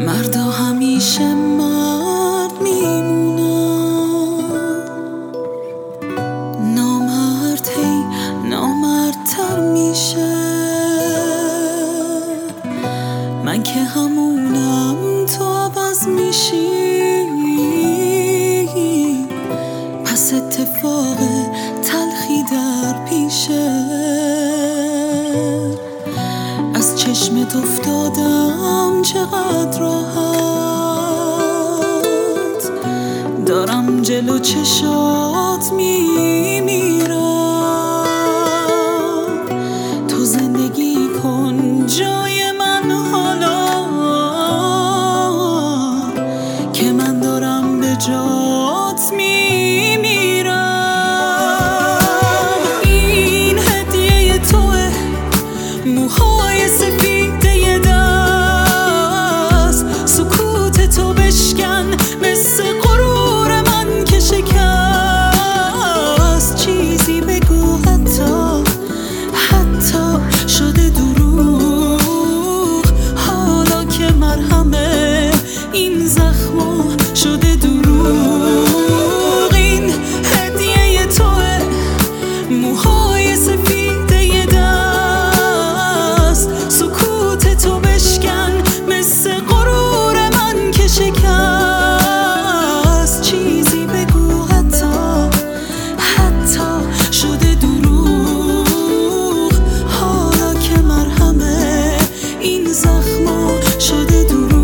مردا همیشه مرد میمونن، نامرد هی نامردتر میشه. من که همونم تو عوض میشی، پس اتفاق تلخی در پیشه. از چشمت افتادم چقدر راحت، دارم جلو چشات میمیرم. تو زندگی کن جای من حالا که من دارم به جات میمیرم. این هدیه توه، موهای سفید یه دست، سکوت تو بشکن مثل غرور من که شکست. چیزی بگو حتی شده دروغ، حالا که مرهمه این زخمو شده دروغ. این هدیه توه، موهای سفید یه دست، سکوت تو بشکن مثل غرور من که شکست. چیزی بگو حتی شده دروغ، حالا که مرهمه این زخمو شده دروغ.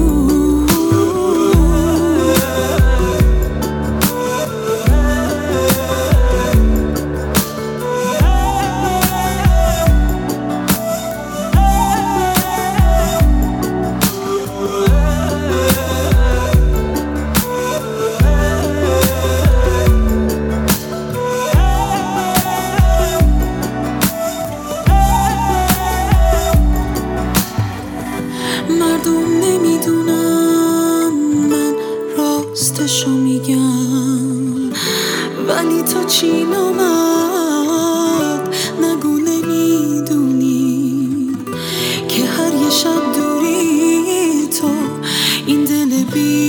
مردم نمیدونم من راستشو میگم، ولی تو چی نامد نگو نمیدونی که هر یه شب دوری تو این دل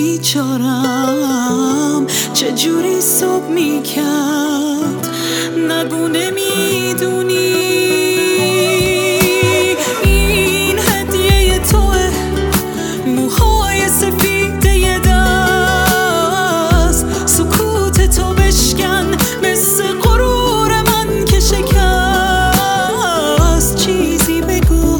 بیچارم چجوری صبح میکرد. نگو نمیدونی. موهای سفید یه دست، سکوت تو بشکن مثل غرور من که شکست. چیزی بگو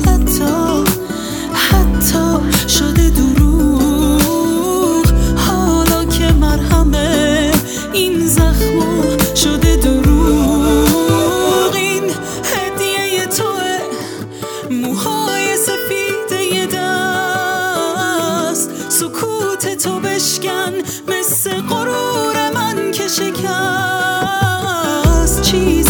حتی شده دروغ، حالا که مرهمه این زخمو شده دروغ. این هدیه توه، موهای سفید یه دست، سکوت تو بشکن مثل غرور من که شکست.